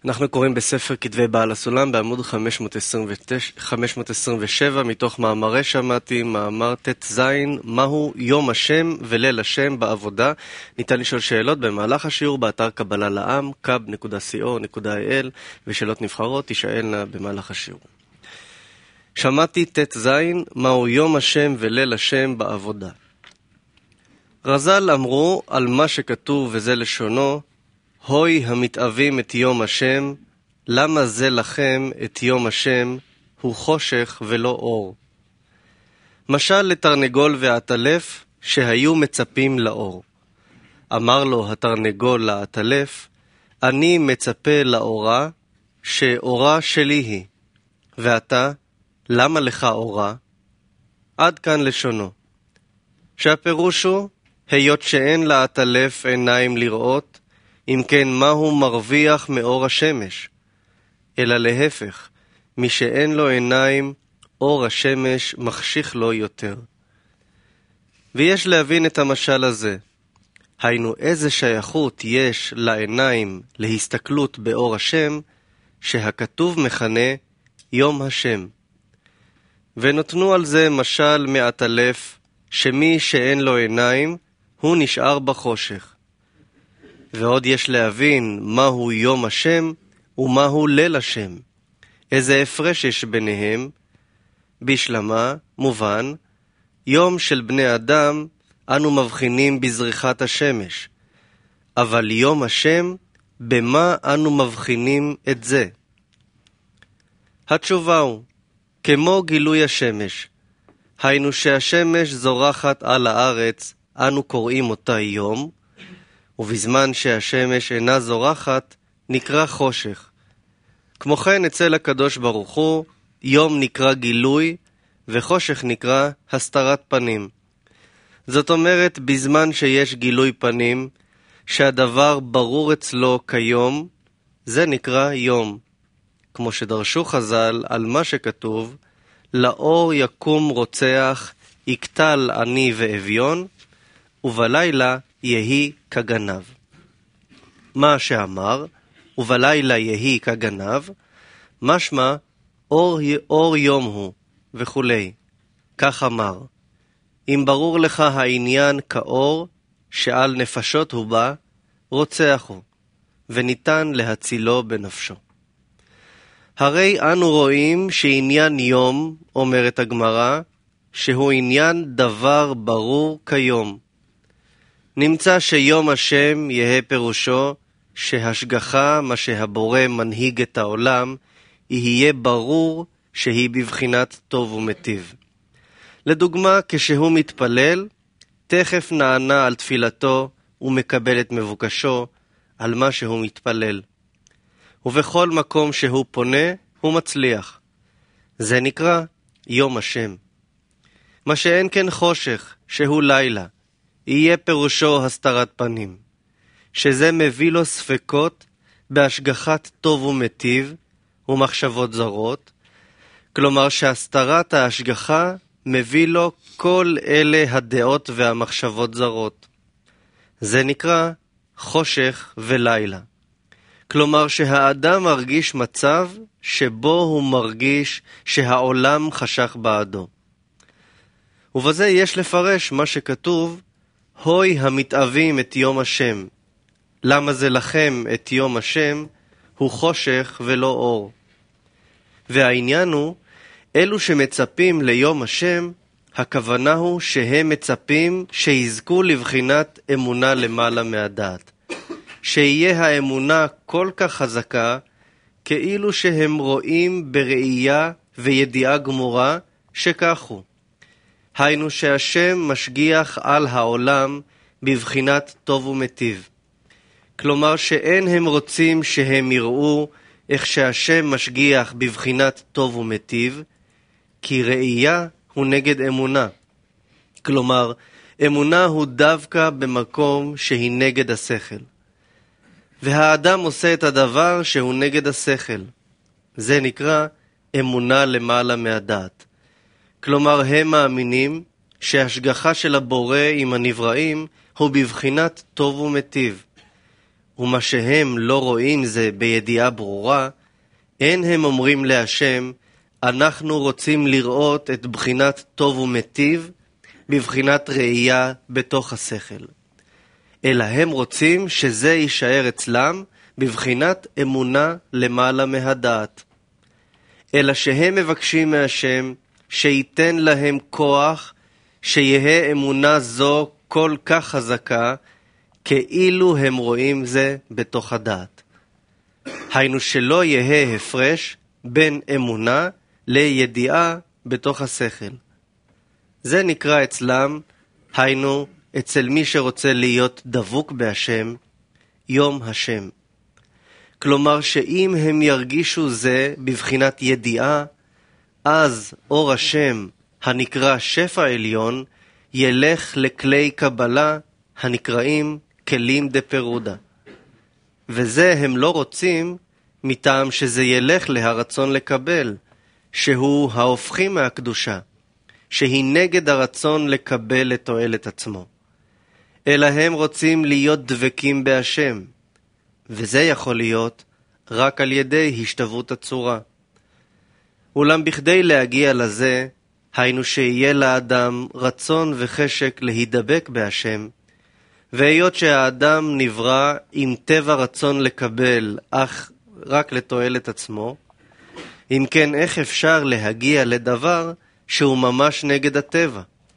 אנחנו קוראים בספר כתבי בעל הסולם בעמוד 527 מתוך מאמרי שמעתי, מאמר ט"ז, מהו יום השם וליל השם בעבודה. ניתן לשאול שאלות במהלך השיעור באתר קבלה לעם, kab.co.il, ושאלות נבחרות תשאלנה במהלך השיעור. שמעתי ט"ז, מהו יום השם וליל השם בעבודה. רז"ל אמרו על מה שכתוב וזה לשונו, הוי המתאבים את יום השם, למה זה לכם את יום השם, הוא חושך ולא אור. משל לתרנגול ועטלף שהיו מצפים לאור. אמר לו התרנגול לעטלף, אני מצפה לאורה, שאורה שלי היא. ואתה, למה לך אורה? עד כאן לשונו. שהפירוש הוא, היות שאין לעטלף עיניים לראות, אם כן, מהו מרוויח מאור השמש? אלא להפך, מי שאין לו עיניים, אור השמש מחשיך לו יותר. ויש להבין את המשל הזה. היינו איזה שייכות יש לעיניים להסתכלות באור השם, שהכתוב מכנה יום השם. ונותנו על זה משל מעטלף, שמי שאין לו עיניים, הוא נשאר בחושך. ועוד יש להבין מהו יום השם ומהו ליל השם. איזה הפרש יש ביניהם? בשלמה, מובן, יום של בני אדם אנו מבחינים בזריחת השמש. אבל יום השם, במה אנו מבחינים את זה? התשובה הוא, כמו גילוי השמש. היינו שהשמש זורחת על הארץ, אנו קוראים אותה יום, ובזמן שהשמש אינה זורחת, נקרא חושך. כמו כן אצל הקדוש ברוך הוא, יום נקרא גילוי, וחושך נקרא הסתרת פנים. זאת אומרת, בזמן שיש גילוי פנים, שהדבר ברור אצלו כיום, זה נקרא יום. כמו שדרשו חז"ל על מה שכתוב, לאור יקום רוצח, יקטל עני ואביון, ובלילה יהי כגנב. מה שאמר, ובלילה יהי כגנב, משמע אור יום הוא, וכולי. כך אמר. אם ברור לך העניין כאור, שעל נפשות הוא בא, רוצח הוא, וניתן להצילו בנפשו. הרי אנו רואים שעניין יום, אומרת הגמרא, שהוא עניין דבר ברור כיום. נמצא שיום השם יהא פירושו שהשגחה, מה שהבורא מנהיג את העולם, יהיה ברור שהיא בבחינת טוב ומטיב. לדוגמה, כשהוא מתפלל, תכף נענה על תפילתו ומקבל את מבוקשו על מה שהוא מתפלל. ובכל מקום שהוא פונה, הוא מצליח. זה נקרא יום השם. מה שאין כן חושך, שהוא לילה, יהיה פירושו הסתרת פנים, שזה מביא לו ספקות בהשגחת טוב ומטיב ומחשבות זרות, כלומר שהסתרת ההשגחה מביא לו כל אלה הדעות והמחשבות זרות. זה נקרא חושך ולילה. כלומר שהאדם מרגיש מצב שבו הוא מרגיש שהעולם חשך בעדו. ובזה יש לפרש מה שכתוב, הוי המתאבים את יום השם. למה זה לכם את יום השם? הוא חושך ולא אור. והעניין הוא, אלו שמצפים ליום השם, הכוונה הוא שהם מצפים שיזכו לבחינת אמונה למעלה מהדעת. שיהיה האמונה כל כך חזקה, כאילו שהם רואים בראייה וידיעה גמורה שכך הוא. היינו שהשם משגיח על העולם בבחינת טוב ומטיב. כלומר שאין הם רוצים שהם יראו איך שהשם משגיח בבחינת טוב ומטיב, כי ראייה הוא נגד אמונה. כלומר, אמונה הוא דווקא במקום שהיא נגד השכל. והאדם עושה את הדבר שהוא נגד השכל. זה נקרא אמונה למעלה מהדעת. כלומר, הם מאמינים שההשגחה של הבורא עם הנבראים הוא בבחינת טוב ומטיב. ומה שהם לא רואים זה בידיעה ברורה, אין הם אומרים להשם, אנחנו רוצים לראות את בחינת טוב ומטיב, בבחינת ראייה בתוך השכל. אלא הם רוצים שזה יישאר אצלם, בבחינת אמונה למעלה מהדעת. אלא שהם מבקשים מהשם, שייתן להם כוח, שיהיה אמונה זו כל כך חזקה, כאילו הם רואים זה בתוך הדעת. היינו שלא יהיה הפרש בין אמונה לידיעה בתוך השכל. זה נקרא אצלם, היינו אצל מי שרוצה להיות דבוק בהשם, יום השם. כלומר שאם הם ירגישו זה בבחינת ידיעה, אז אור השם הנקרא שפע עליון ילך לכלי קבלה הנקראים כלים דפירודה. וזה הם לא רוצים מטעם שזה ילך להרצון לקבל, שהוא ההופכים מהקדושה, שהיא נגד הרצון לקבל לתועלת עצמו. אלא הם רוצים להיות דבקים בהשם, וזה יכול להיות רק על ידי השתוות הצורה. אולם בכדי להגיע לזה, היינו שיהיה לאדם רצון וחשק להידבק בהשם, והיות שהאדם נברא עם טבע רצון לקבל אך רק לתועלת עצמו, אם כן איך אפשר להגיע לדבר שהוא ממש נגד הטבע?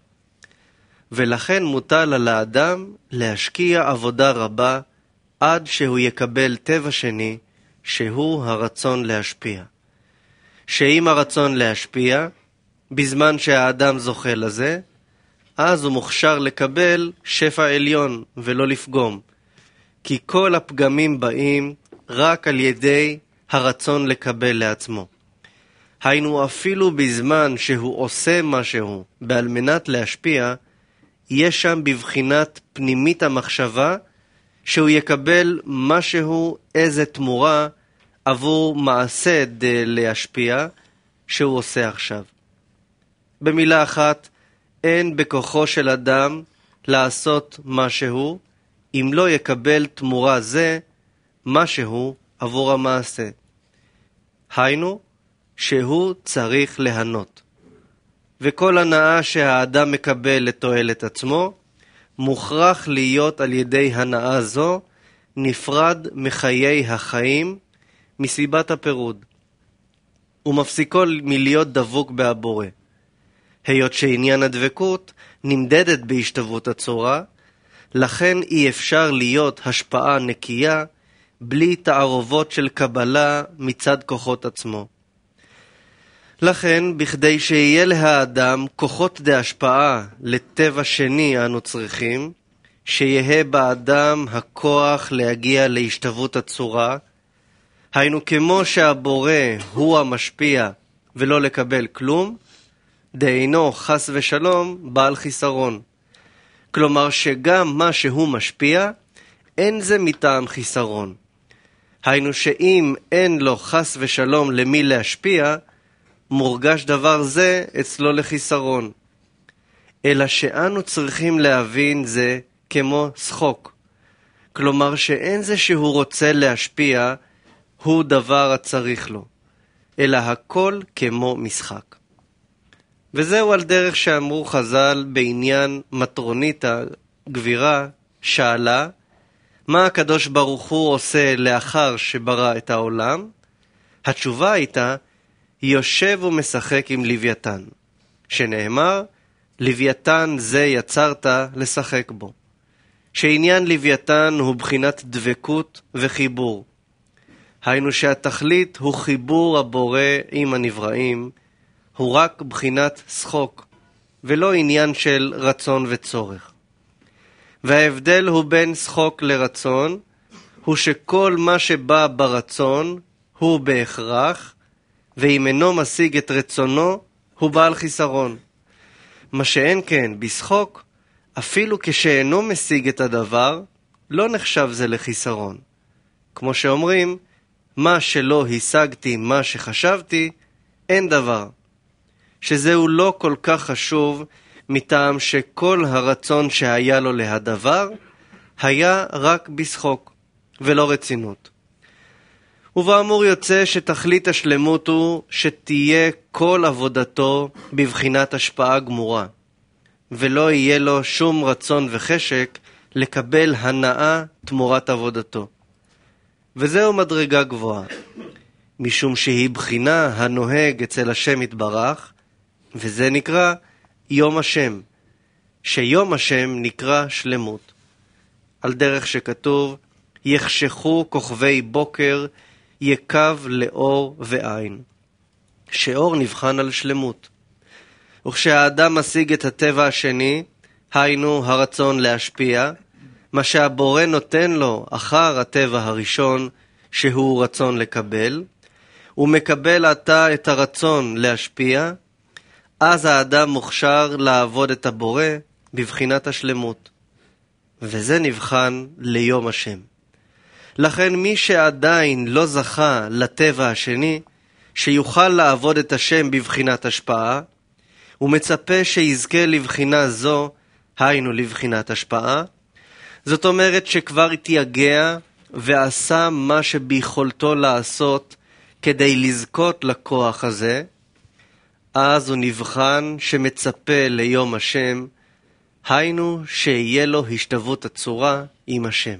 ולכן מוטל על האדם להשקיע עבודה רבה עד שהוא יקבל טבע שני, שהוא הרצון להשפיע. שאם הרצון להשפיע, בזמן שהאדם זוכה לזה, אז הוא מוכשר לקבל שפע עליון ולא לפגום. כי כל הפגמים באים רק על ידי הרצון לקבל לעצמו. היינו אפילו בזמן שהוא עושה משהו בעל מנת להשפיע, יש שם בבחינת פנימית המחשבה שהוא יקבל משהו, איזה תמורה עבור מעשה להשפיע שהוא עושה עכשיו. במילה אחת, אין בכוחו של אדם לעשות משהו אם לא יקבל תמורה זה משהו עבור המעשה. היינו שהוא צריך להנות. וכל הנאה שהאדם מקבל לתועלת עצמו, מוכרח להיות על ידי הנאה זו נפרד מחיי החיים מסיבת הפירוד. ומפסיקו מלהיות דבוק בהבורא. היות שעניין הדבקות נמדדת בהשתוות הצורה, לכן אי אפשר להיות השפעה נקייה בלי תערובות של קבלה מצד כוחות עצמו. לכן, בכדי שיהיה להאדם כוחות דהשפעה לטבע שני אנו צריכים, שיהיה באדם הכוח להגיע להשתוות הצורה, היינו כמו שהבורא הוא המשפיע ולא לקבל כלום, דהינו חס ושלום בעל חיסרון. כלומר שגם מה שהוא משפיע, אין זה מטעם חיסרון. היינו שאם אין לו חס ושלום למי להשפיע, מורגש דבר זה אצלו לחיסרון. אלא שאנו צריכים להבין זה כמו שחוק. כלומר שאין זה שהוא רוצה להשפיע, הוא דבר הצריך לו. אלא הכל כמו משחק. וזהו על דרך שאמרו חז"ל בעניין מטרונית הגבירה, שאלה, מה הקדוש ברוך הוא עושה לאחר שברא את העולם? התשובה הייתה, יושב ומשחק עם לוויתן, שנאמר, לוויתן זה יצרת לשחק בו. שעניין לוויתן הוא בחינת דבקות וחיבור. היינו שהתכלית הוא חיבור הבורא עם הנבראים, הוא רק בחינת שחוק, ולא עניין של רצון וצורך. וההבדל הוא בין שחוק לרצון, הוא שכל מה שבא ברצון הוא בהכרח, ואם אינו משיג את רצונו, הוא בעל חיסרון. מה שאין כן, בשחוק, אפילו כשאינו משיג את הדבר, לא נחשב זה לחיסרון. כמו שאומרים, מה שלא השגתי, מה שחשבתי, אין דבר. שזהו לא כל כך חשוב, מטעם שכל הרצון שהיה לו להדבר, היה רק בשחוק. ולא רצינות. ובאמור יוצא שתכלית השלמות הוא שתהיה כל עבודתו בבחינת השפעה גמורה, ולא יהיה לו שום רצון וחשק לקבל הנאה תמורת עבודתו. וזהו מדרגה גבוהה, משום שהיא בחינה הנוהג אצל השם יתברך, וזה נקרא יום השם, שיום השם נקרא שלמות. על דרך שכתוב, יחשכו כוכבי בוקר, יקב לאור ועין. שאור נבחן על שלמות. וכשהאדם משיג את הטבע השני, היינו הרצון להשפיע, מה שהבורא נותן לו אחר הטבע הראשון, שהוא רצון לקבל, הוא מקבל עתה את הרצון להשפיע, אז האדם מוכשר לעבוד את הבורא בבחינת השלמות. וזה נבחן ליום השם. לכן מי שעדיין לא זכה לטבע השני, שיוכל לעבוד את השם בבחינת השפעה, הוא מצפה שיזכה לבחינה זו, היינו לבחינת השפעה, זאת אומרת שכבר התייגע ועשה מה שביכולתו לעשות כדי לזכות לכוח הזה, אז הוא נבחן שמצפה ליום השם, היינו שיהיה לו השתוות הצורה עם השם.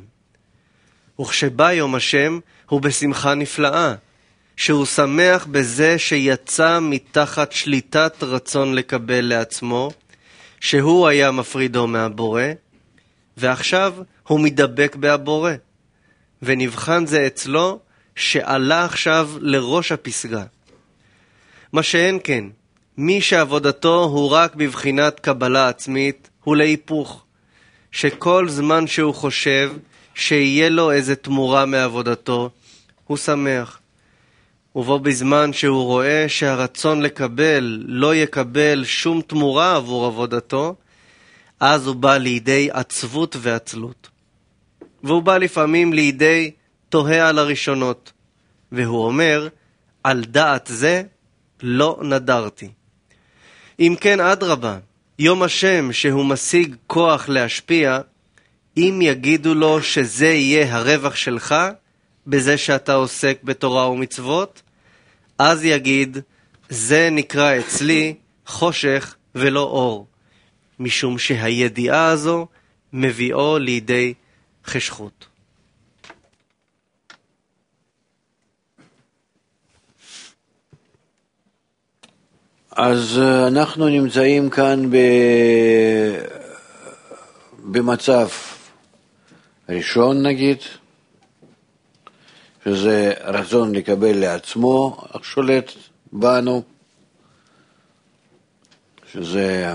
וכשבא יום השם הוא בשמחה נפלאה, שהוא שמח בזה שיצא מתחת שליטת רצון לקבל לעצמו, שהוא היה מפרידו מהבורא, ועכשיו הוא מדבק בהבורא, ונבחן זה אצלו שעלה עכשיו לראש הפסגה. מה שאין כן, מי שעבודתו הוא רק בבחינת קבלה עצמית, הוא להיפוך, שכל זמן שהוא חושב שיהיה לו איזה תמורה מעבודתו, הוא שמח. ובו בזמן שהוא רואה שהרצון לקבל לא יקבל שום תמורה עבור עבודתו, אז הוא בא לידי עצבות ועצלות. והוא בא לפעמים לידי תוהה על הראשונות, והוא אומר, על דעת זה לא נדרתי. אם כן אדרבה, יום השם שהוא משיג כוח להשפיע, אם יגידו לו שזה יהיה הרווח שלך, בזה שאתה עוסק בתורה ומצוות, אז יגיד, זה נקרא אצלי חושך ולא אור, משום שהידיעה הזו מביאו לידי חשכות. אז אנחנו נמצאים כאן במצב ראשון נגיד, שזה רצון לקבל לעצמו, שולט בנו, שזה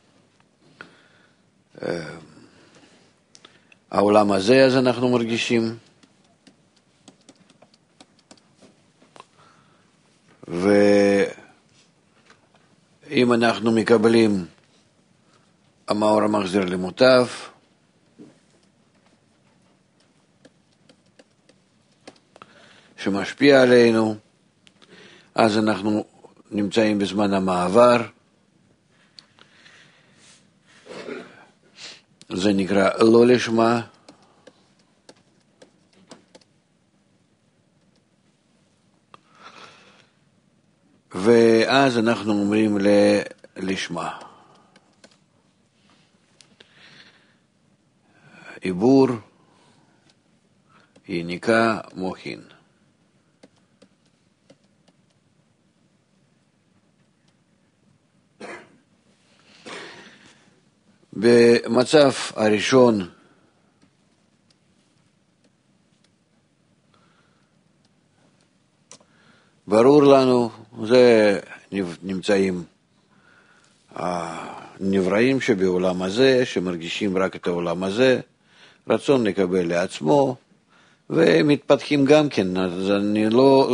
העולם הזה, אז אנחנו מרגישים, ואם אנחנו מקבלים המאור המחזיר למוטב, שמשפיע עלינו, אז אנחנו נמצאים בזמן המעבר, זה נקרא לא לשמה, ואז אנחנו אומרים לשמה. עיבור, יניקה, מוחין. במצב הראשון ברור לנו, זה נמצאים הנבראים שבעולם הזה, שמרגישים רק את העולם הזה, רצון לקבל לעצמו, ומתפתחים גם כן. אז אני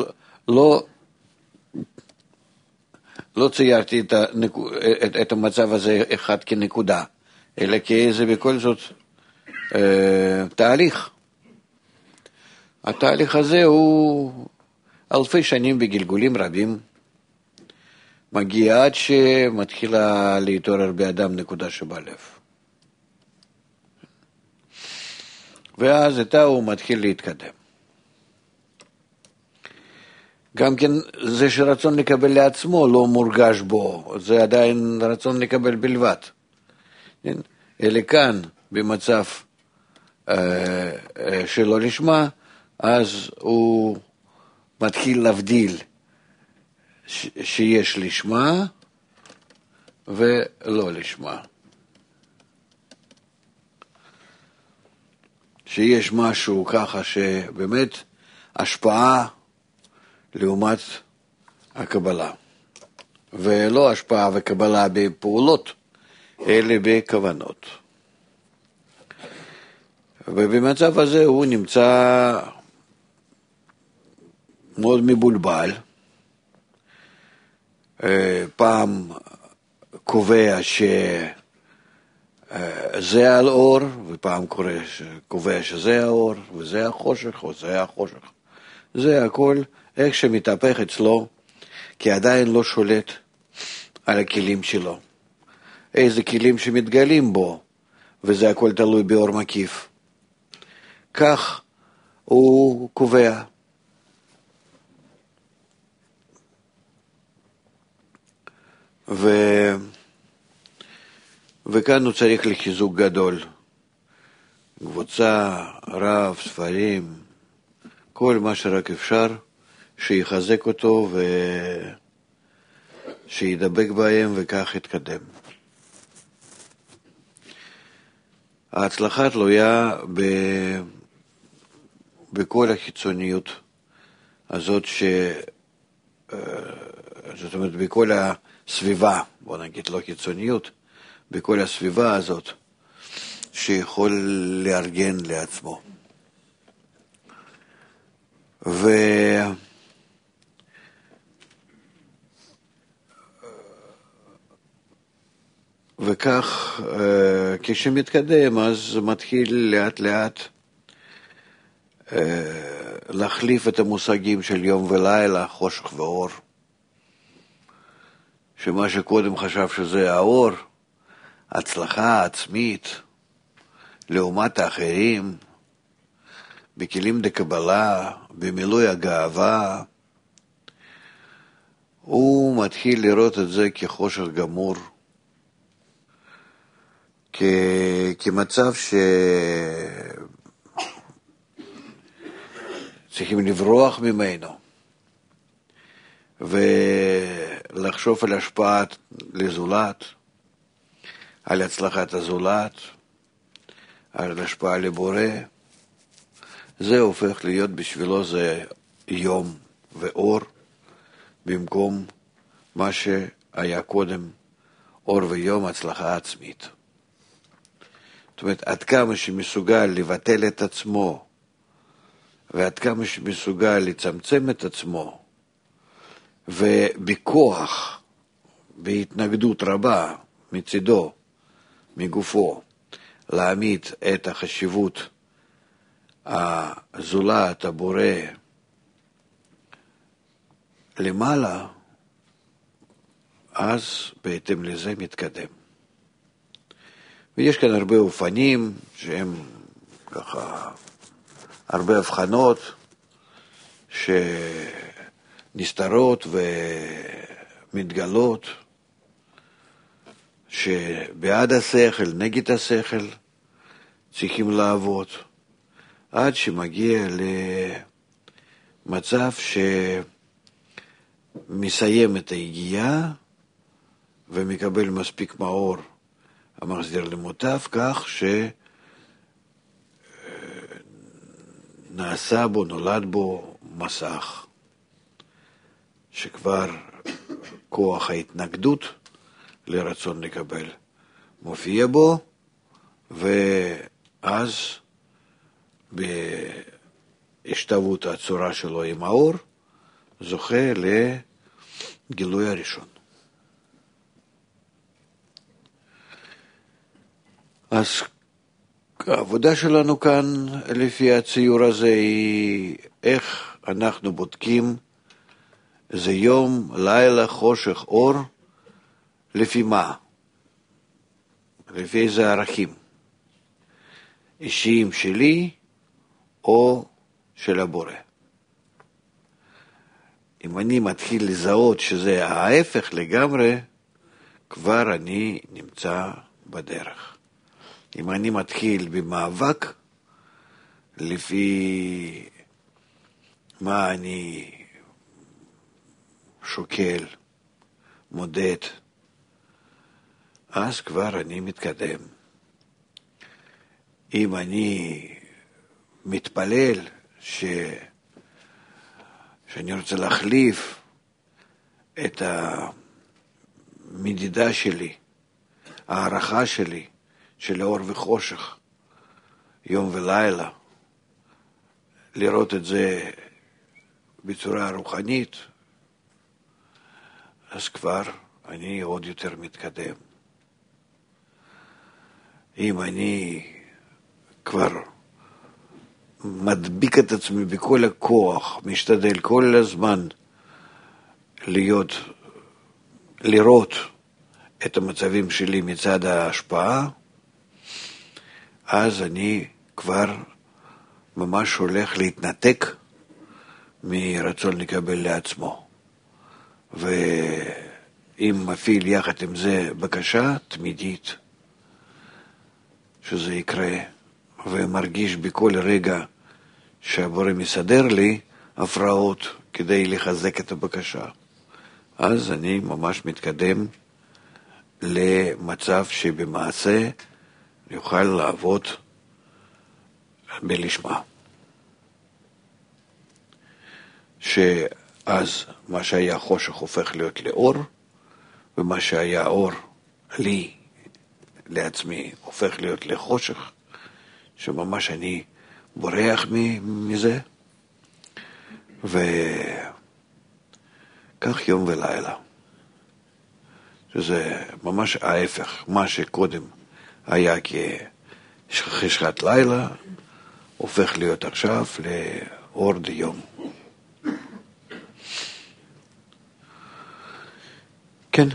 לא ציירתי את המצב הזה אחד כנקודה, אלא כי זה בכל זאת תהליך. התהליך הזה הוא אלפי שנים בגלגולים רבים, מגיע עד שמתחילה להתעורר באדם נקודה שבלב. ואז איתה הוא מתחיל להתקדם. גם כן זה שרצון לקבל לעצמו לא מורגש בו, זה עדיין רצון לקבל בלבד. אלא כאן במצב שלא לשמה, אז הוא מתחיל להבדיל שיש לשמה ולא לשמה. שיש משהו ככה שבאמת השפעה לעומת הקבלה. ולא השפעה וקבלה בפעולות, אלא בכוונות. ובמצב הזה הוא נמצא מאוד מבולבל. פעם קובע שזה על אור, ופעם קובע שזה האור, וזה החושך, או זה החושך. זה הכל איך שמתהפך אצלו, כי עדיין לא שולט על הכלים שלו. איזה כלים שמתגלים בו, וזה הכל תלוי באור מקיף. כך הוא קובע. וכאן הוא צריך לחיזוק גדול. קבוצה, רב, ספרים, כל מה שרק אפשר, שיחזק אותו ושידבק בהם וכך יתקדם. ההצלחה תלויה בכל החיצוניות הזאת זאת אומרת בכל הסביבה, בוא נגיד לא חיצוניות, בכל הסביבה הזאת שיכול לארגן לעצמו. וכך כשמתקדם אז מתחיל לאט לאט להחליף את המושגים של יום ולילה, חושך ואור. שמה שקודם חשב שזה האור, הצלחה עצמית, לעומת האחרים, בכלים דקבלה, במילוי הגאווה, הוא מתחיל לראות את זה כחושך גמור, כמצב שצריכים לברוח ממנו, ולחשוב על השפעת לזולת, על הצלחת הזולת, על השפעה לבורא. זה הופך להיות בשבילו זה יום ואור, במקום מה שהיה קודם אור ויום, הצלחה עצמית. זאת אומרת, עד כמה שמסוגל לבטל את עצמו, ועד כמה שמסוגל לצמצם את עצמו, ובכוח, בהתנגדות רבה מצידו, מגופו, להעמיד את החשיבות הזולת, הבורא, למעלה, אז בהתאם לזה מתקדם. ויש כאן הרבה אופנים שהם ככה, הרבה הבחנות שנסתרות ומתגלות, שבעד השכל, נגד השכל, צריכים לעבוד, עד שמגיע למצב שמסיים את היגיעה, ומקבל מספיק מאור המחזיר למוטב, כך שנעשה בו, נולד בו מסך, שכבר כוח ההתנגדות לרצון לקבל מופיע בו, ואז בהשתוות הצורה שלו עם האור, זוכה לגילוי הראשון. אז העבודה שלנו כאן, לפי הציור הזה, היא איך אנחנו בודקים זה יום, לילה, חושך, אור, לפי מה? לפי איזה ערכים? אישיים שלי, או של הבורא. אם אני מתחיל לזהות שזה ההפך לגמרי, כבר אני נמצא בדרך. אם אני מתחיל במאבק, לפי מה אני שוקל, מודד, אז כבר אני מתקדם. אם אני מתפלל שאני רוצה להחליף את המדידה שלי, הערכה שלי, של אור וחושך, יום ולילה, לראות את זה בצורה רוחנית, אז כבר אני עוד יותר מתקדם. אם אני כבר מדביק את עצמי בכל הכוח, משתדל כל הזמן לראות את המצבים שלי מצד ההשפעה, אז אני כבר ממש הולך להתנתק מרצון לקבל לעצמו. ואם מפעיל יחד עם זה בקשה תמידית שזה יקרה, ומרגיש בכל רגע שהבורא מסדר לי הפרעות כדי לחזק את הבקשה, אז אני ממש מתקדם למצב שבמעשה יוכל לעבוד בלשמה. שאז מה שהיה חושך הופך להיות לאור, ומה שהיה אור לי, לעצמי, הופך להיות לחושך, שממש אני בורח מזה, וכך יום ולילה. שזה ממש ההפך, מה שקודם היה כחשכת לילה, הופך להיות עכשיו לאור דיום. כן.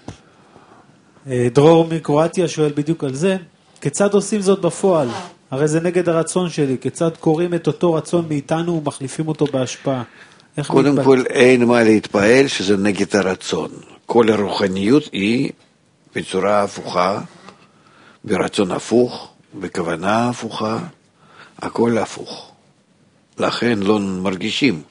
דרור מקרואטיה שואל בדיוק על זה, כיצד עושים זאת בפועל? הרי זה נגד הרצון שלי, כיצד קוראים את אותו רצון מאיתנו ומחליפים אותו בהשפעה? קודם כל אין מה להתפעל שזה נגד הרצון. כל הרוחניות היא בצורה הפוכה, ברצון הפוך, בכוונה הפוכה, הכל הפוך. לכן לא מרגישים.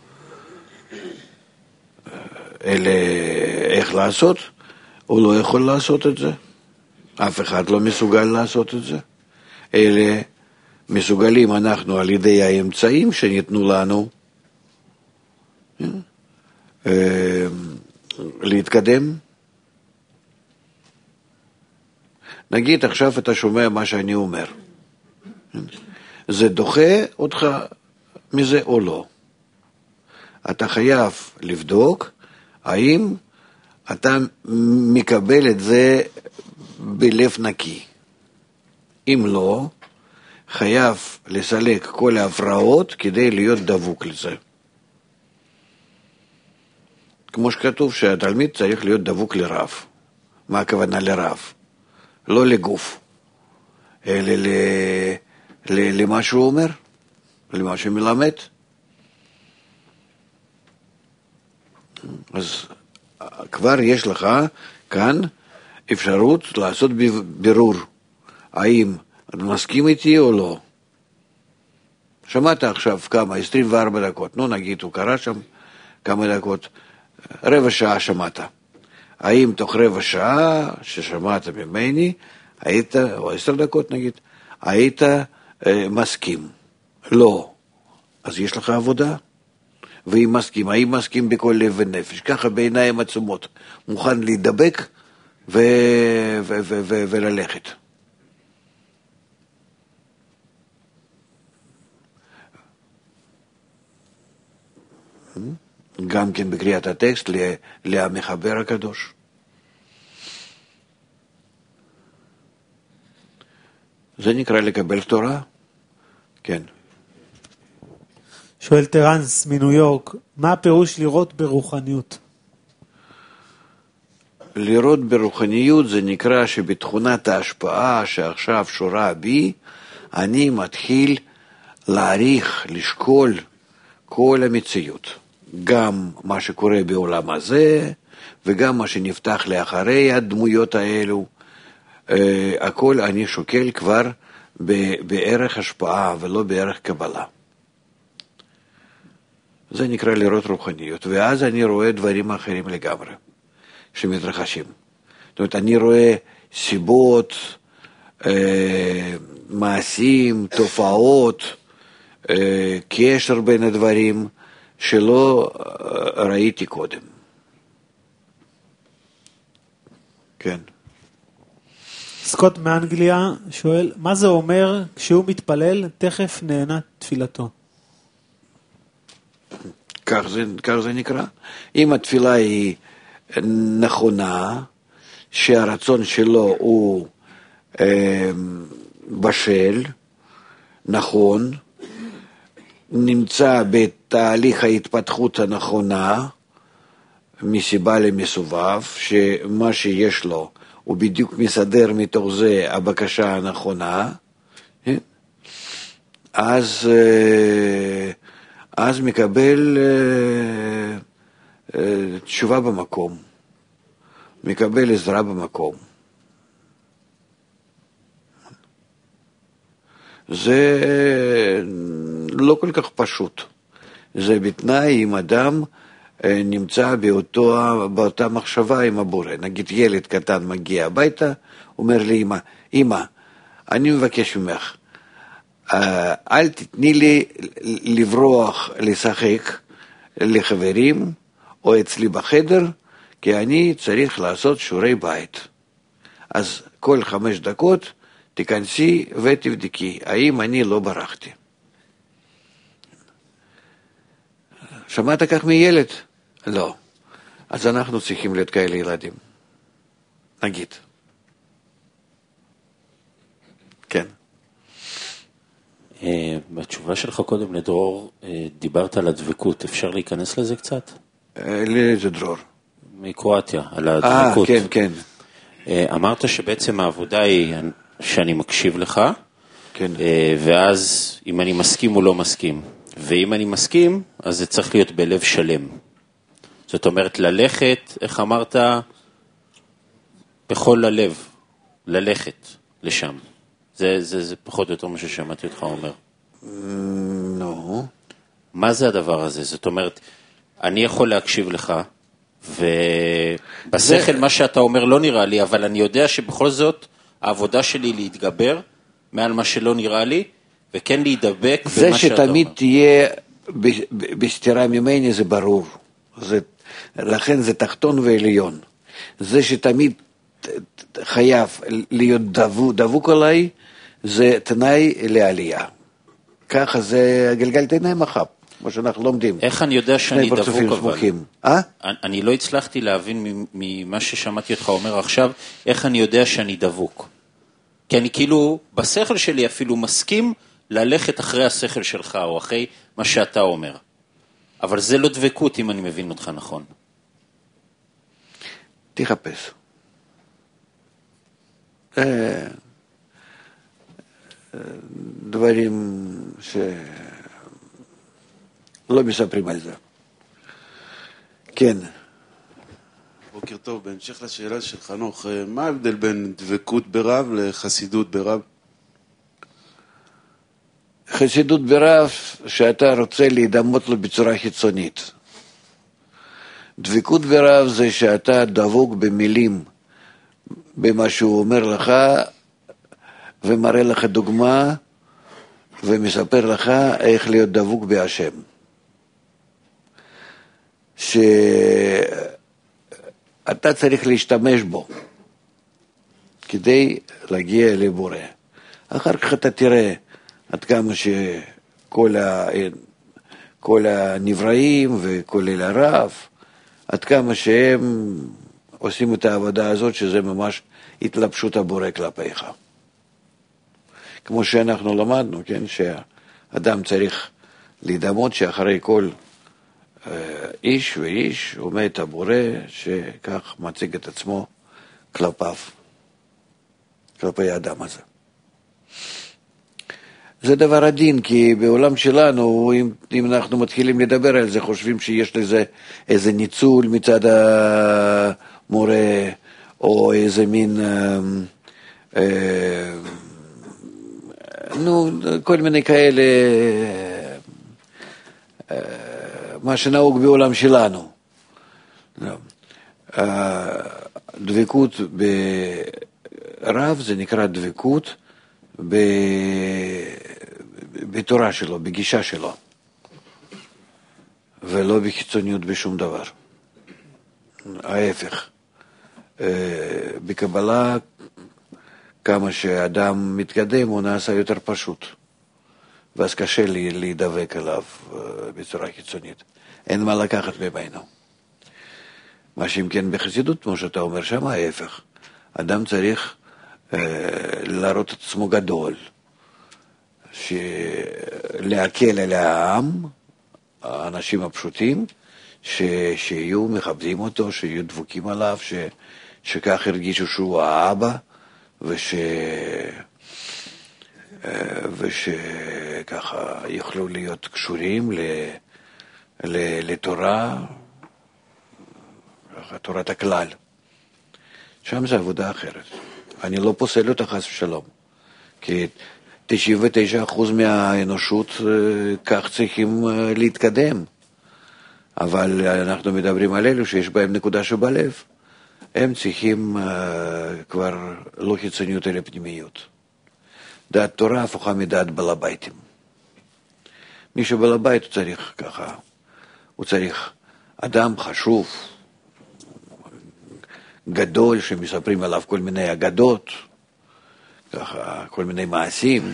אלה איך לעשות? הוא לא יכול לעשות את זה. אף אחד לא מסוגל לעשות את זה. אלה מסוגלים אנחנו על ידי האמצעים שניתנו לנו להתקדם. נגיד עכשיו אתה שומע מה שאני אומר. זה דוחה אותך מזה או לא. אתה חייב לבדוק האם אתה מקבל את זה בלב נקי. אם לא, חייב לסלק כל ההפרעות כדי להיות דבוק לזה. כמו שכתוב שהתלמיד צריך להיות דבוק לרב. מה הכוונה לרב? לא לגוף, אלא למה שהוא אומר, למה שהוא מלמד. אז כבר יש לך כאן אפשרות לעשות בירור, האם אתה מסכים איתי או לא. שמעת עכשיו כמה, 24 דקות, נגיד הוא קרא שם כמה דקות, רבע שעה שמעת. האם תוך רבע שעה ששמעת ממני, היית, או 10 דקות נגיד, היית מסכים? לא. אז יש לך עבודה. ואם מסכים, האם מסכים בכל לב ונפש, ככה בעיניים עצומות, מוכן להידבק וללכת. גם כן בקריאת הטקסט למחבר הקדוש. זה נקרא לקבל תורה? כן. שואל טרנס מניו יורק, מה הפירוש לראות ברוחניות? לראות ברוחניות זה נקרא שבתכונת ההשפעה שעכשיו שורה בי, אני מתחיל להעריך, לשקול כל המציאות, גם מה שקורה בעולם הזה, וגם מה שנפתח לאחרי הדמויות האלו, הכל אני שוקל כבר בערך השפעה ולא בערך קבלה. זה נקרא לראות רוחניות, ואז אני רואה דברים אחרים לגמרי שמתרחשים. זאת אומרת, אני רואה סיבות, מעשים, תופעות, קשר בין הדברים שלא ראיתי קודם. כן. סקוט מאנגליה שואל, מה זה אומר כשהוא מתפלל, תכף נהנה תפילתו? כך זה נקרא. אם התפילה היא נכונה, שהרצון שלו הוא בשל, נכון, נמצא בתהליך ההתפתחות הנכונה, מסיבה למסובב, שמה שיש לו הוא בדיוק מסדר מתוך זה הבקשה הנכונה, אז מקבל תשובה במקום, מקבל עזרה במקום. זה לא כל כך פשוט. זה בתנאי אם אדם נמצא באותה מחשבה עם הבורא. נגיד ילד קטן מגיע הביתה, אומר לי אמא, אני מבקש ממך, אל תתני לי לברוח לשחק לחברים או אצלי בחדר, כי אני צריך לעשות שיעורי בית. אז כל 5 דקות תיכנסי ותבדקי, האם אני לא ברחתי. שמעת כך מילד? לא. אז אנחנו צריכים להיות כאלה ילדים. נגיד. כן. בתשובה שלך קודם לדרור, דיברת על הדבקות. אפשר להיכנס לזה קצת? לאיזה דרור? מקרואטיה, על הדבקות. כן, כן. אמרת שבעצם העבודה היא שאני מקשיב לך, כן. ואז אם אני מסכים או לא מסכים. ואם אני מסכים, אז זה צריך להיות בלב שלם. זאת אומרת, ללכת, איך אמרת? בכל הלב, ללכת לשם. זה פחות או יותר מה ששמעתי אותך אומר. לא. מה זה הדבר הזה? זאת אומרת, אני יכול להקשיב לך, ובשכל מה שאתה אומר לא נראה לי, אבל אני יודע שבכל זאת, העבודה שלי להתגבר מעל מה שלא נראה לי, וכן להידבק במה שאתה אומר. זה שתמיד תהיה בסתירה ממני זה ברור. לכן זה תחתון ועליון. זה שתמיד חייב להיות דבוק עליי, זה תנאי לעלייה. ככה זה גלגל עיניים אחת, כמו שאנחנו לומדים. איך אני יודע שאני דבוק אבל? אה? אני לא הצלחתי להבין ממה ששמעתי אותך אומר עכשיו, איך אני יודע שאני דבוק. כי אני כאילו, בשכל שלי אפילו מסכים ללכת אחרי השכל שלך, או אחרי מה שאתה אומר. אבל זה לא דבקות, אם אני מבין אותך נכון. תחפש. דברים שלא מספרים על זה. כן. בוקר טוב, בהמשך לשאלה של חנוך, מה ההבדל בין דבקות ברב לחסידות ברב? חסידות ברב שאתה רוצה להידמות לו בצורה חיצונית. דבקות ברב זה שאתה דבוק במילים, במה שהוא אומר לך, ומראה לך דוגמה, ומספר לך איך להיות דבוק בהשם. שאתה צריך להשתמש בו, כדי להגיע לבורא. אחר כך אתה תראה עד כמה שכל הנבראים וכולל הרב, עד כמה שהם עושים את העבודה הזאת, שזה ממש התלבשות הבורא כלפיך. כמו שאנחנו למדנו, כן, שהאדם צריך להידמות שאחרי כל איש ואיש עומד הבורא שכך מציג את עצמו כלפיו, כלפי האדם הזה. זה דבר עדין, כי בעולם שלנו, אם אנחנו מתחילים לדבר על זה, חושבים שיש לזה איזה ניצול מצד המורה, או איזה מין, כל מיני כאלה, מה שנהוג בעולם שלנו. דבקות ברב זה נקרא דבקות בתורה שלו, בגישה שלו, ולא בחיצוניות בשום דבר. ההפך. בקבלה, כמה שאדם מתקדם, הוא נעשה יותר פשוט. ואז קשה לי להידבק עליו בצורה חיצונית. אין מה לקחת ממנו. מה שאם כן בחסידות, כמו שאתה אומר שם, ההפך. אדם צריך להראות את עצמו גדול, להקל על העם, האנשים הפשוטים, שיהיו מכבדים אותו, שיהיו דבוקים עליו, שכך הרגישו שהוא האבא, ושככה יוכלו להיות קשורים לתורה, תורת הכלל. שם זה עבודה אחרת. אני לא פוסל אותה חס ושלום, כי 99% מהאנושות כך צריכים להתקדם. אבל אנחנו מדברים על אלו שיש בהם נקודה שבלב. הם צריכים כבר לא חיצוניות אלא פנימיות. דעת תורה הפוכה מדעת בעל הביתים. מי שבעל הבית הוא צריך ככה, הוא צריך אדם חשוב, גדול, שמספרים עליו כל מיני אגדות, ככה, כל מיני מעשים.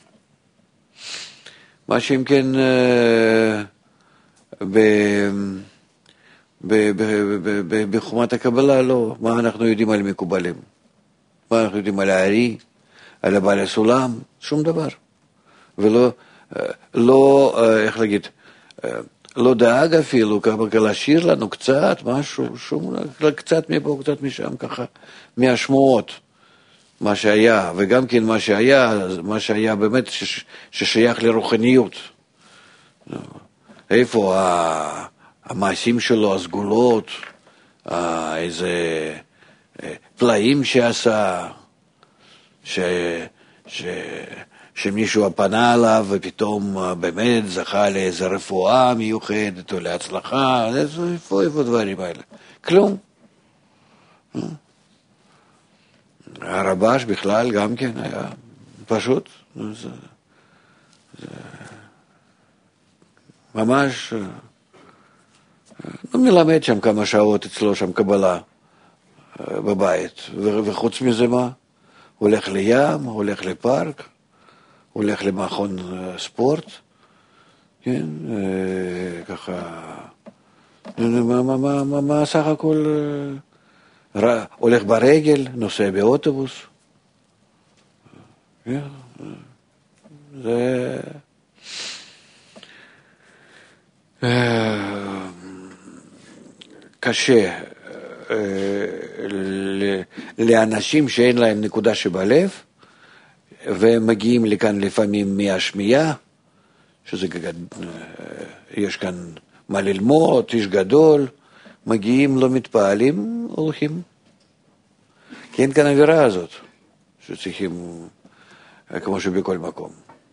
מה שאם כן בחומת הקבלה לא. מה אנחנו יודעים על מקובלים? מה אנחנו יודעים על הארי, על הבעל הסולם? שום דבר. ולא, איך להגיד, לא דאג אפילו, ככה להשאיר לנו קצת, משהו, קצת מפה, קצת משם, ככה, מהשמועות, מה שהיה, וגם כן מה שהיה באמת ששייך לרוחניות. איפה המעשים שלו, הסגולות, איזה פלאים שעשה, שמישהו פנה עליו ופתאום באמת זכה לאיזו רפואה מיוחדת או להצלחה, איפה דברים האלה? כלום. הרבש בכלל גם כן היה פשוט, זה ממש מלמד שם כמה שעות אצלו שם קבלה בבית, וחוץ מזה מה? הולך לים, הולך לפארק, הולך למכון ספורט, כן, ככה, מה סך הכל, הולך ברגל, נוסע באוטובוס, זה קשה לאנשים שאין להם נקודה שבלב, והם מגיעים לכאן לפעמים מהשמיעה, יש כאן מה ללמוד, איש גדול, מגיעים, לא מתפעלים, הולכים. כי אין כאן אווירה הזאת, שצריכים, כמו שבכל מקום.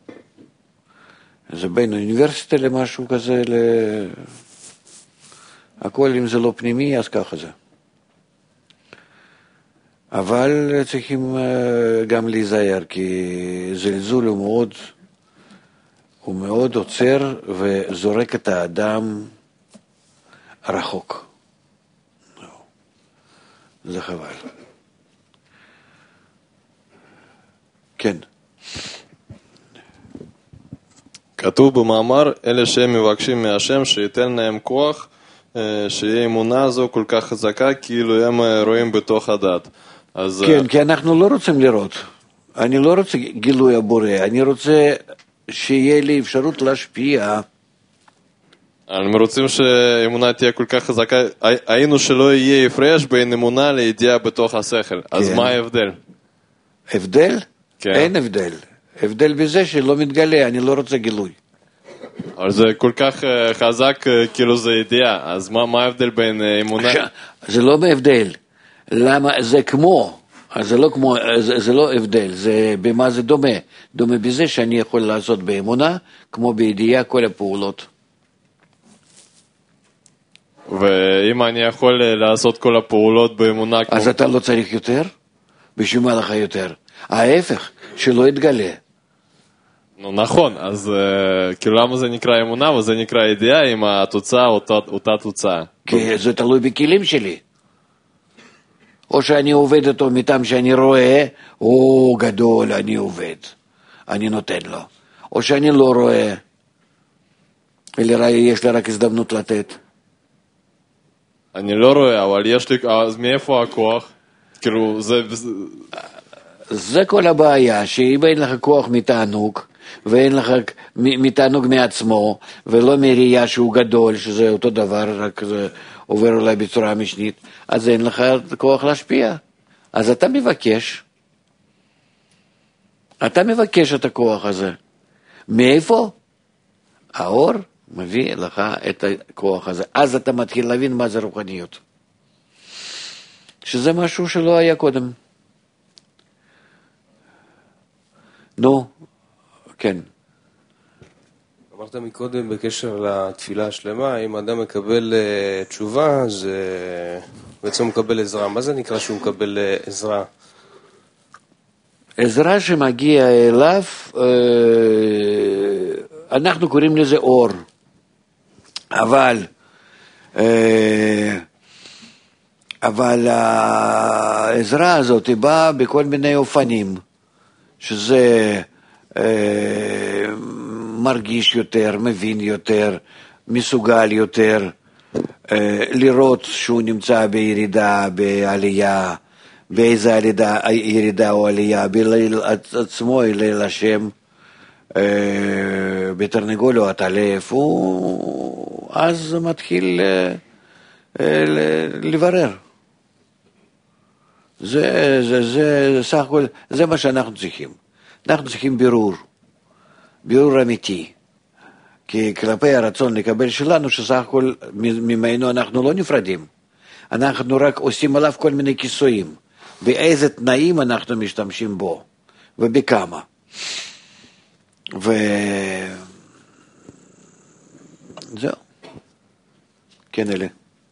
זה בין אוניברסיטה למשהו כזה, הכל אם זה לא פנימי, אז ככה זה. אבל צריכים גם להיזהר, כי זלזול הוא מאוד עוצר וזורק את האדם רחוק. זה חבל. כן. כתוב במאמר, אלה שהם מבקשים מהשם שייתן להם כוח, שיהיה אמונה זו כל כך חזקה, כאילו הם רואים בתוך הדת. אז כן, כי אנחנו לא רוצים לראות. אני לא רוצה גילוי הבורא, אני רוצה שיהיה לי אפשרות להשפיע. אנחנו רוצים שאמונה תהיה כל כך חזקה, היינו שלא יהיה הפרש בין אמונה לידיעה בתוך השכל. אז מה ההבדל? הבדל? כן. אין הבדל. הבדל בזה שלא מתגלה, אני לא רוצה גילוי. אבל זה כל כך חזק, כאילו זה ידיעה, אז מה ההבדל בין אמונה? זה לא בהבדל. למה? זה כמו, אז זה לא כמו, זה לא הבדל, זה במה זה דומה. דומה בזה שאני יכול לעשות באמונה, כמו בידיעה כל הפעולות. ואם אני יכול לעשות כל הפעולות באמונה... אז אתה לא צריך יותר? בשביל מה לך יותר? ההפך, שלא יתגלה. נכון, אז כאילו למה זה נקרא אמונה וזה נקרא ידיעה אם התוצאה אותה תוצאה? כי זה תלוי בכלים שלי. או שאני עובד אותו מטעם שאני רואה, או גדול, אני עובד, אני נותן לו. או שאני לא רואה, אלא יש לי רק הזדמנות לתת. אני לא רואה, אבל יש לי, אז מאיפה הכוח? כאילו, זה כל הבעיה, שאם אין לך כוח מתענוג, ואין לך מתענוג מעצמו, ולא מראייה שהוא גדול, שזה אותו דבר, רק זה עובר אולי בצורה משנית, אז אין לך כוח להשפיע. אז אתה מבקש את הכוח הזה. מאיפה? האור מביא לך את הכוח הזה. אז אתה מתחיל להבין מה זה רוחניות. שזה משהו שלא היה קודם. נו, כן. אמרת מקודם בקשר לתפילה השלמה, אם אדם מקבל תשובה, אז בעצם הוא מקבל עזרה. מה זה נקרא שהוא מקבל עזרה? עזרה שמגיע אליו, אנחנו קוראים לזה אור. אבל העזרה הזאת היא באה בכל מיני אופנים, שזה מרגיש יותר, מבין יותר, מסוגל יותר, לראות שהוא נמצא בירידה, בעלייה, באיזה ירידה או עלייה, בליל עצמו, ליל השם, בתרנגול או הטלף, הוא אז מתחיל לברר. זה סך הכל, זה מה שאנחנו צריכים. אנחנו צריכים בירור אמיתי. כי כלפי הרצון לקבל שלנו, שסך הכל ממנו אנחנו לא נפרדים. אנחנו רק עושים עליו כל מיני כיסויים. באיזה תנאים אנחנו משתמשים בו, ובכמה. זהו. כן, אלה.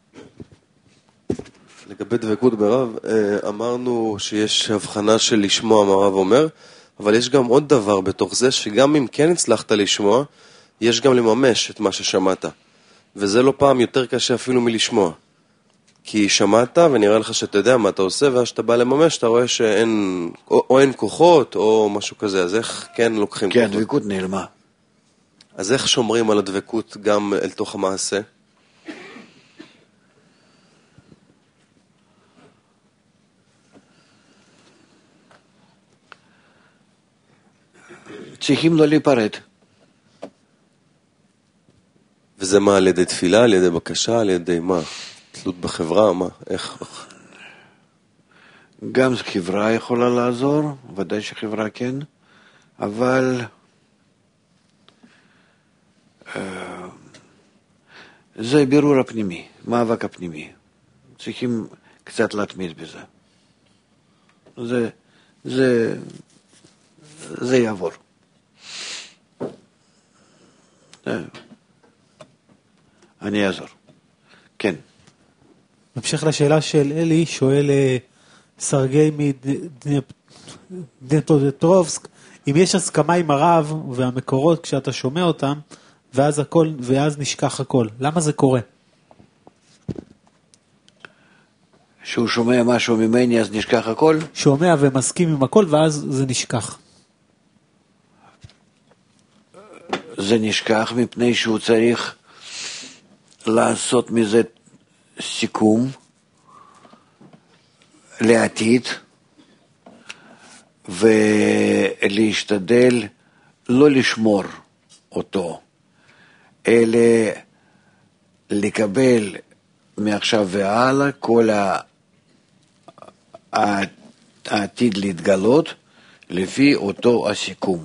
לגבי דבקות ברב, אמרנו שיש הבחנה של לשמוע מה הרב אומר, אבל יש גם עוד דבר בתוך זה, שגם אם כן הצלחת לשמוע, יש גם לממש את מה ששמעת. וזה לא פעם יותר קשה אפילו מלשמוע. כי שמעת ונראה לך שאתה יודע מה אתה עושה, ואז שאתה בא לממש, אתה רואה שאין, או אין כוחות, או משהו כזה. אז איך כן לוקחים כוחות? כן, דבקות נעלמה. אז איך שומרים על הדבקות גם אל תוך המעשה? צריכים לא להיפרד. וזה מה, על ידי תפילה, על ידי בקשה, על ידי מה? תלות בחברה, מה? איך? גם חברה יכולה לעזור, ודאי שחברה כן, אבל זה בירור הפנימי, מאבק הפנימי. צריכים קצת להתמיד בזה. זה יעבור. אני אעזור. כן. בהמשך לשאלה של אלי, שואל סרגי מדנפרופטרובסק, אם יש הסכמה עם הרב והמקורות כשאתה שומע אותם, ואז נשכח הכל. למה זה קורה? שהוא שומע משהו ממני אז נשכח הכל? שומע ומסכים עם הכל ואז זה נשכח. זה נשכח מפני שהוא צריך לעשות מזה סיכום לעתיד ולהשתדל לא לשמור אותו, אלא לקבל מעכשיו והלאה כל העתיד להתגלות, לפי אותו הסיכום.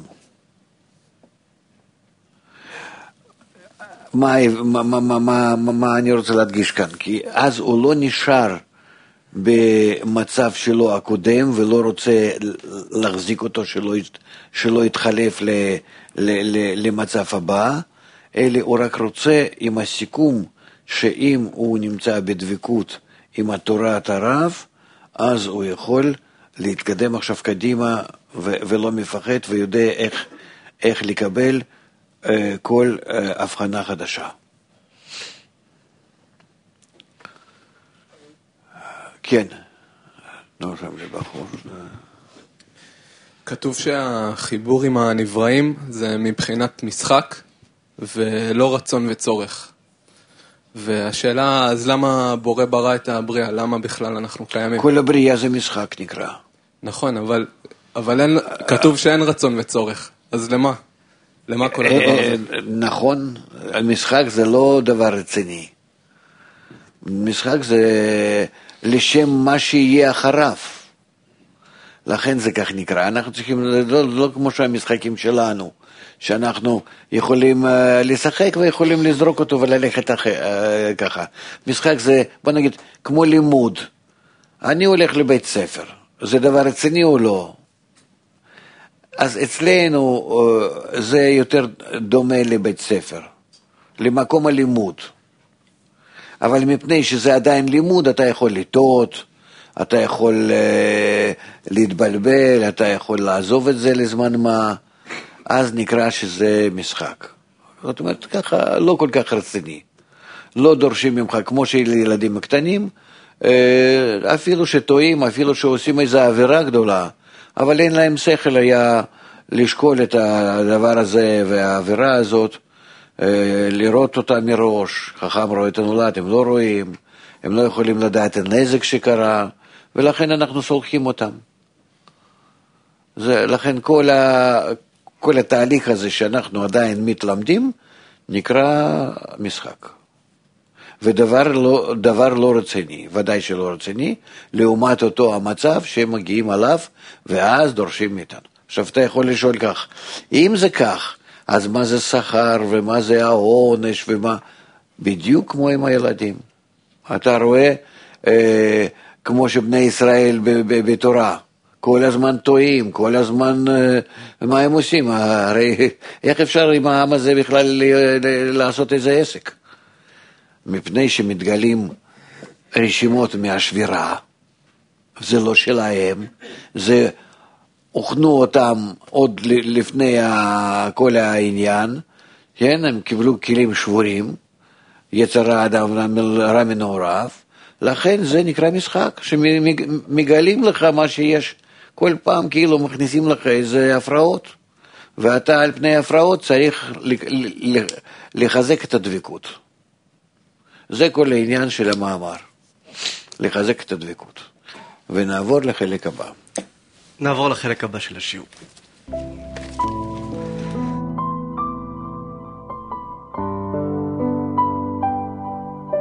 מה אני רוצה להדגיש כאן? כי אז הוא לא נשאר במצב שלו הקודם ולא רוצה להחזיק אותו שלא יתחלף למצב הבא, אלא הוא רק רוצה עם הסיכום שאם הוא נמצא בדבקות עם התורת הרב, אז הוא יכול להתקדם עכשיו קדימה ולא מפחד ויודע איך לקבל כל הבחנה חדשה. כן. לא שם לבחור. כתוב שהחיבור עם הנבראים זה מבחינת משחק ולא רצון וצורך. והשאלה, אז למה בורא ברא את הבריאה? למה בכלל אנחנו קיימים? כל הבריאה זה משחק נקרא. נכון, אבל כתוב שאין רצון וצורך. אז למה? למה כל הדבר הזה? נכון, המשחק זה לא דבר רציני. משחק זה לשם מה שיהיה אחריו. לכן זה כך נקרא. אנחנו צריכים, לא כמו שהמשחקים שלנו, שאנחנו יכולים לשחק ויכולים לזרוק אותו וללכת ככה. משחק זה, בוא נגיד, כמו לימוד. אני הולך לבית ספר. זה דבר רציני או לא? אז אצלנו זה יותר דומה לבית ספר, למקום הלימוד. אבל מפני שזה עדיין לימוד, אתה יכול לטעות, אתה יכול להתבלבל, אתה יכול לעזוב את זה לזמן מה, אז נקרא שזה משחק. זאת אומרת, ככה לא כל כך רציני. לא דורשים ממך, כמו שילדים הקטנים, אפילו שטועים, אפילו שעושים איזו עבירה גדולה, אבל אין להם שכל היה לשקול את הדבר הזה והעבירה הזאת, לראות אותה מראש. חכם רואה את הנולד, הם לא רואים, הם לא יכולים לדעת הנזק שקרה, ולכן אנחנו סולחים אותם. לכן כל התהליך הזה שאנחנו עדיין מתלמדים, נקרא משחק. ודבר לא רציני, ודאי שלא רציני, לעומת אותו המצב שהם מגיעים עליו, ואז דורשים מאיתנו. עכשיו אתה יכול לשאול כך, אם זה כך, אז מה זה שכר, ומה זה העונש, ומה... בדיוק כמו עם הילדים. אתה רואה, כמו שבני ישראל בתורה, כל הזמן טועים, כל הזמן, מה הם עושים? הרי איך אפשר עם העם הזה בכלל לעשות איזה עסק? מפני שמתגלים רשימות מהשבירה, זה לא שלהם, זה הוכנו אותם עוד לפני כל העניין, כן, הם קיבלו כלים שבורים, יצר האדם רע מנעוריו, לכן זה נקרא משחק, שמגלים לך מה שיש, כל פעם כאילו מכניסים לך איזה הפרעות, ואתה על פני הפרעות צריך לחזק את הדבקות. זה כל העניין של המאמר, לחזק את הדבקות. ונעבור לחלק הבא. נעבור לחלק הבא של השיעור.